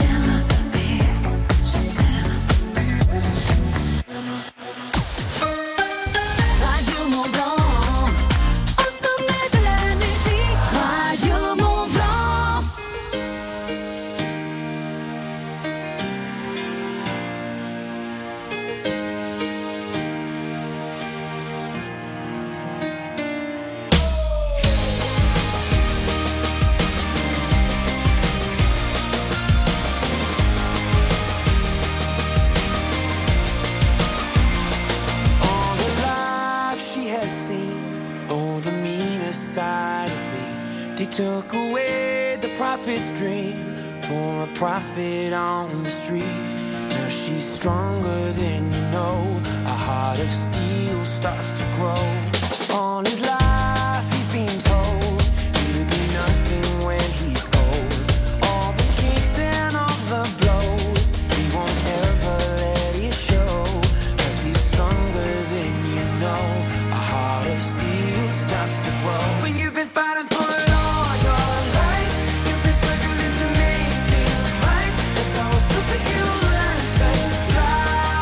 t'aime, P S, je t'aime. Radio Mont Blanc, au sommet de la musique. Radio Mont Blanc. All the life she has seen, oh, the meanest side of me. They took away the prophet's dream for a prophet on the street. Now she's stronger than you know. A heart of steel starts to grow. All his life he's been told he'll be nothing when he's old. All the kicks and all the blows, he won't ever let it show. Cause he's stronger than you know. A heart of steel starts to grow. When you've been fighting for it all your life, you've been struggling to make things right. That's how a superhero learns to fly.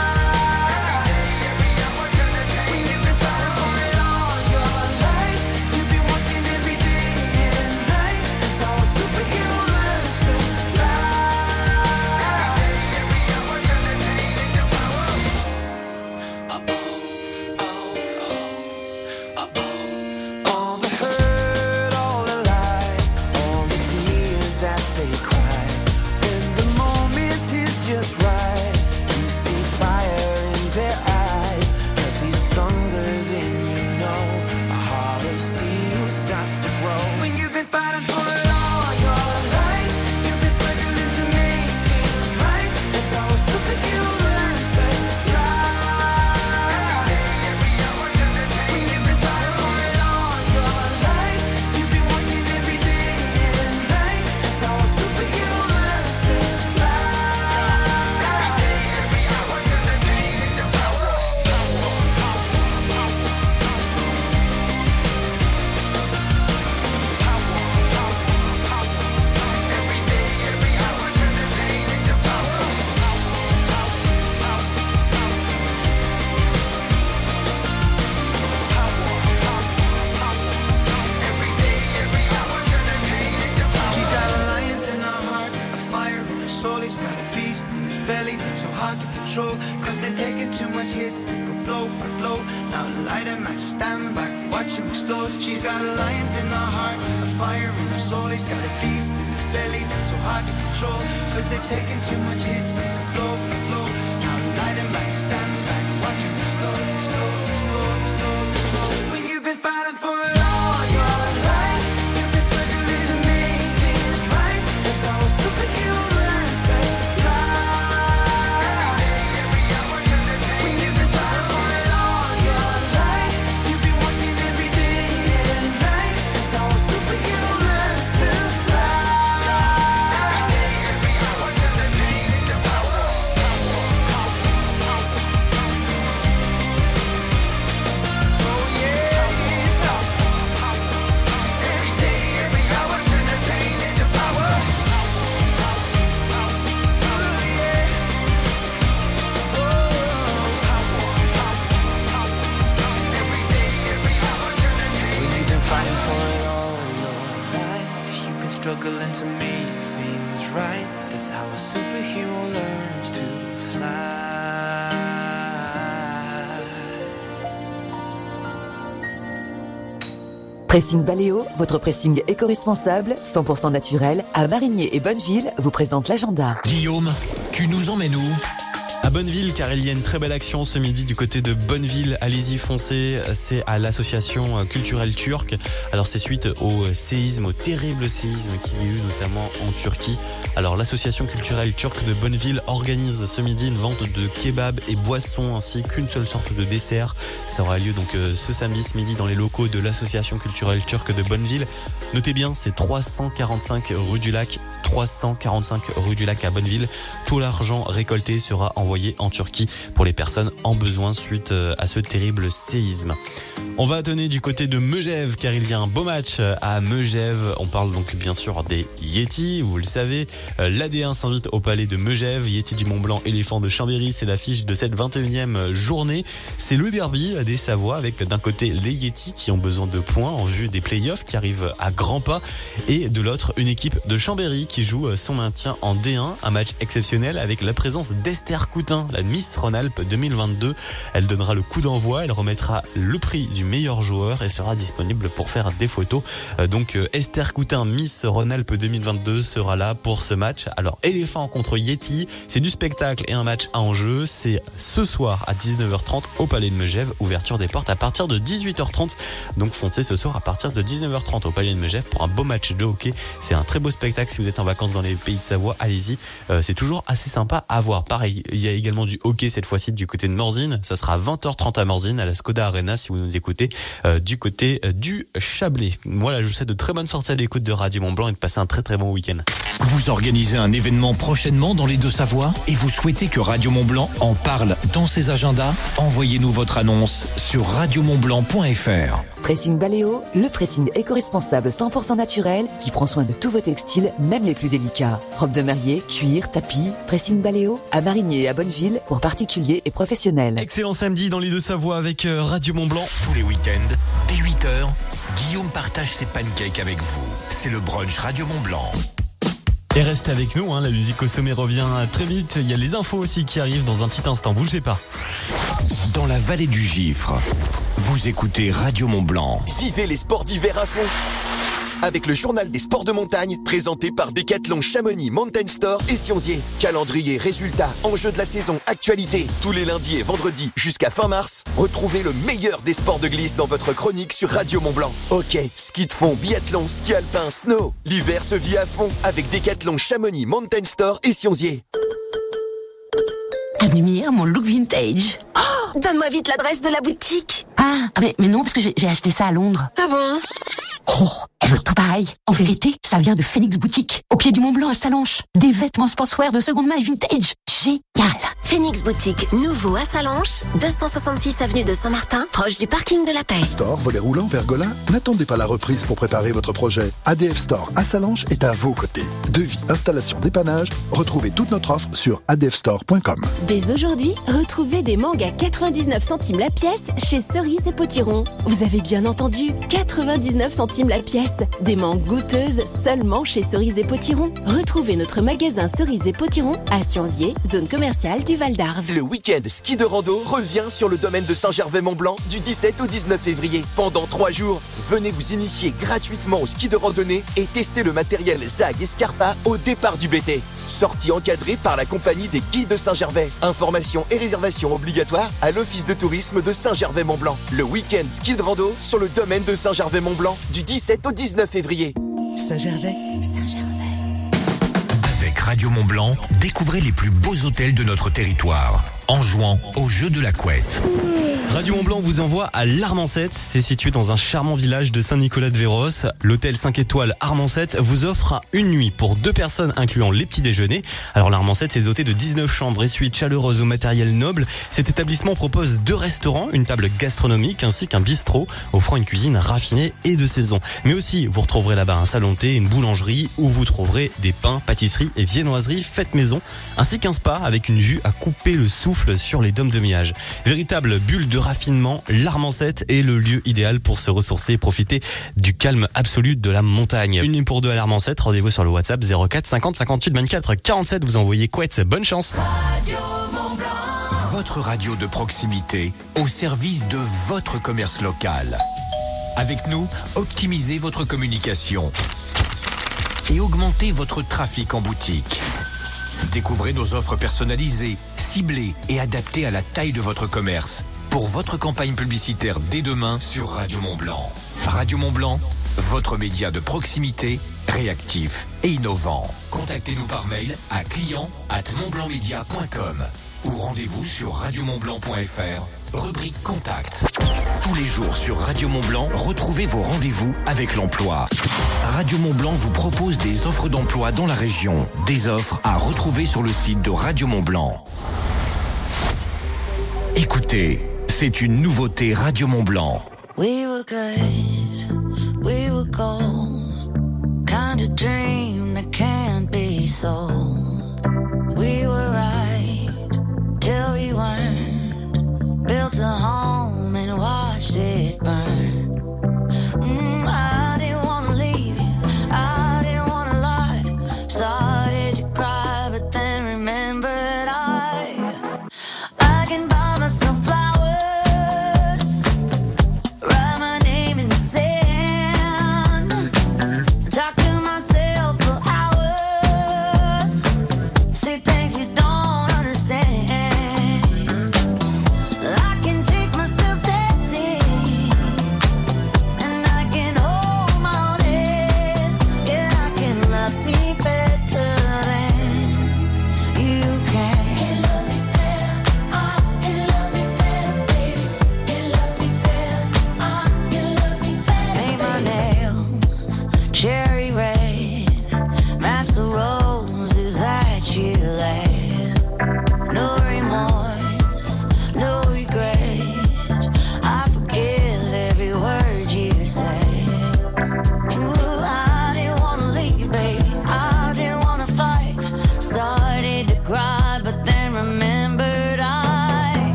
When you've been fighting for it all your life, you've been working every day and night. That's how a superhero learns to fly. All the hurt, all the lies, all the tears that they cry. When the moment is just right, you see fire in their eyes. Cause he's stronger than you know. A heart of steel starts to grow. When you've been fighting for it all your life, you've been struggling to make things right. That's how a superhero learns to fly. When you've been fighting for it all your life, you've been working every day and night. That's how a superhero learns to fly. She's got a lion in her heart, a fire in her soul. He's got a beast in his belly that's so hard to control. Cause they've taken too much hits, they go blow by blow. Now light him at stand back, watch him explode. She's got a lion in her heart, a fire in her soul. He's got a beast in his belly that's so hard to control. Cause they've taken too much hits, they go blow by blow. Now light him at stand back, watch him explode, explode, explode, explode, explode. When you've been fighting for it all your life, you've been struggling to make things right. That's how a superhero learns to fly. When you've been fighting for it all your life, you've been working every day and night. That's how a superhero learns to fly. a superhero learns to fly. Pressing Baléo, votre pressing éco-responsable, cent pour cent naturel, à Marigné et Bonneville, vous présente l'agenda. Guillaume, tu nous emmènes où ? À Bonneville, car il y a une très belle action ce midi du côté de Bonneville. Allez-y, foncez. C'est à l'association culturelle turque. Alors c'est suite au séisme, au terrible séisme qu'il y a eu notamment en Turquie. Alors l'association culturelle turque de Bonneville organise ce midi une vente de kebabs et boissons ainsi qu'une seule sorte de dessert. Ça aura lieu donc ce samedi, ce midi dans les locaux de l'association culturelle turque de Bonneville. Notez bien, c'est trois cent quarante-cinq rue du Lac. trois cent quarante-cinq rue du Lac à Bonneville. Tout l'argent récolté sera envoyé en Turquie pour les personnes en besoin suite à ce terrible séisme. On va donner du côté de Megève car il y a un beau match à Megève. On parle donc bien sûr des Yétis, vous le savez. L'A D un s'invite au palais de Megève. Yétis du Mont-Blanc, éléphant de Chambéry, c'est l'affiche de cette vingt et unième journée. C'est le derby des Savoies avec d'un côté les Yétis qui ont besoin de points en vue des playoffs qui arrivent à grands pas et de l'autre une équipe de Chambéry qui joue son maintien en D un. Un match exceptionnel avec la présence d'Esther Coutin, la Miss Rhône-Alpes deux mille vingt-deux. Elle donnera le coup d'envoi, elle remettra le prix du meilleur joueur et sera disponible pour faire des photos. Donc Esther Coutin, Miss Rhône-Alpes deux mille vingt-deux sera là pour ce match. Alors éléphant contre Yéti, c'est du spectacle et un match à enjeu. C'est ce soir à dix-neuf heures trente au Palais de Megève. Ouverture des portes à partir de dix-huit heures trente. Donc foncez ce soir à partir de dix-neuf heures trente au Palais de Megève pour un beau match de hockey. C'est un très beau spectacle si vous êtes en vacances dans les pays de Savoie. Allez-y, euh, c'est toujours assez sympa à voir. Pareil, il y a également du hockey cette fois-ci du côté de Morzine. Ça sera à vingt heures trente à Morzine à la Skoda Arena si vous nous écoutez euh, du côté euh, du Chablais. Voilà, je vous souhaite de très bonnes sorties à l'écoute de Radio Mont-Blanc et de passer un très très bon week-end. Vous organisez un événement prochainement dans les Deux-Savoies et vous souhaitez que Radio Mont-Blanc en parle dans ses agendas? Envoyez-nous votre annonce sur radio mont blanc point f r. Pressing Baléo, le pressing éco-responsable cent pour cent naturel qui prend soin de tous vos textiles, même les plus délicats. Robes de mariée, cuir, tapis, Pressing Baléo, à Marigné et à Bonneville pour particuliers et professionnels. Excellent samedi dans les Deux-Savoies avec Radio Mont-Blanc. Tous les week-ends, dès huit heures, Guillaume partage ses pancakes avec vous. C'est le brunch Radio Mont-Blanc. Et restez avec nous, hein, la musique au sommet revient très vite. Il y a les infos aussi qui arrivent dans un petit instant, bougez pas. Dans la vallée du Gifre, vous écoutez Radio Mont-Blanc. Vivez les sports d'hiver à fond avec le journal des sports de montagne présenté par Decathlon Chamonix Mountain Store et Sionzier. Calendrier, résultats, enjeux de la saison, actualité. Tous les lundis et vendredis jusqu'à fin mars, retrouvez le meilleur des sports de glisse dans votre chronique sur Radio Mont-Blanc. Hockey, ski de fond, biathlon, ski alpin, snow. L'hiver se vit à fond avec Decathlon Chamonix Mountain Store et Sionzier. Admire mon look vintage. Oh, donne-moi vite l'adresse de la boutique. Ah, mais, mais non, parce que j'ai, j'ai acheté ça à Londres. Ah bon? Oh, elle veut tout pareil. En vérité, ça vient de Phoenix Boutique, au pied du Mont Blanc à Sallanches. Des vêtements sportswear de seconde main et vintage. Génial. Phoenix Boutique, nouveau à Sallanches, deux cent soixante-six avenue de Saint-Martin, proche du parking de la Paix. Store, volet roulant, pergola, n'attendez pas la reprise pour préparer votre projet. A D F Store à Sallanches est à vos côtés. Devis, installation, dépannage, retrouvez toute notre offre sur a d f store point com. Dès aujourd'hui, retrouvez des mangues à quatre-vingt-dix-neuf centimes la pièce chez Cerise et Potiron. Vous avez bien entendu, quatre-vingt-dix-neuf centimes la pièce. Des mangues goûteuses seulement chez Cerise et Potiron. Retrouvez notre magasin Cerise et Potiron à Sionzier, zone commerciale du Val d'Arve. Le week-end ski de rando revient sur le domaine de Saint-Gervais-Mont-Blanc du dix-sept au dix-neuf février. Pendant trois jours, venez vous initier gratuitement au ski de randonnée et tester le matériel Zag et Scarpa au départ du B T. Sortie encadrée par la compagnie des guides de Saint-Gervais. Informations et réservations obligatoires à l'office de tourisme de Saint-Gervais-Mont-Blanc. Le week-end ski de rando sur le domaine de Saint-Gervais-Mont-Blanc du dix-sept au dix-neuf février. Saint-Gervais, Saint-Gervais. Avec Radio Mont-Blanc, découvrez les plus beaux hôtels de notre territoire en jouant au jeu de la couette. Radio Mont-Blanc vous envoie à l'Armancette. C'est situé dans un charmant village de Saint-Nicolas-de-Véros. L'hôtel cinq étoiles Armancette vous offre une nuit pour deux personnes incluant les petits déjeuners. Alors l'Armancette est doté de dix-neuf chambres et suites chaleureuses au matériel noble. Cet établissement propose deux restaurants, une table gastronomique ainsi qu'un bistrot offrant une cuisine raffinée et de saison. Mais aussi vous retrouverez là-bas un salon de thé, une boulangerie où vous trouverez des pains, pâtisseries et viennoiseries faites maison ainsi qu'un spa avec une vue à couper le souffle sur les dômes de Miage. Véritable bulle de raffinement, l'Armancette est le lieu idéal pour se ressourcer et profiter du calme absolu de la montagne. Une ligne pour deux à l'Armancette, rendez-vous sur le WhatsApp zéro quatre cinquante cinquante-huit vingt-quatre quarante-sept, vous envoyez Couette, bonne chance. Radio Mont-Blanc. Votre radio de proximité au service de votre commerce local. Avec nous, optimisez votre communication et augmentez votre trafic en boutique. Découvrez nos offres personnalisées, ciblées et adaptées à la taille de votre commerce. Pour votre campagne publicitaire dès demain sur Radio Mont-Blanc. Radio Mont-Blanc, votre média de proximité, réactif et innovant. Contactez-nous par mail à client arobase montblancmedia point com ou rendez-vous sur radio mont blanc point f r, rubrique Contact. Tous les jours sur Radio Mont-Blanc, retrouvez vos rendez-vous avec l'emploi. Radio Mont-Blanc vous propose des offres d'emploi dans la région. Des offres à retrouver sur le site de Radio Mont-Blanc. Écoutez, c'est une nouveauté Radio Mont-Blanc. We were good, we were gold, kind of dream that can't be sold. We were right till we weren't, built a home and watched it burn. Mm, I didn't wanna leave you, I didn't wanna lie, started to cry but then remembered I, I can buy myself flowers, write my name in the sand, talk to myself for hours, say things you don't understand. I can take myself dancing, and I can hold my own head. Yeah, I can love me better than you can. Can love me better, I can love me better, baby. Can love me better, I can love me better. Paint my nails cherry red, match the roses that you left.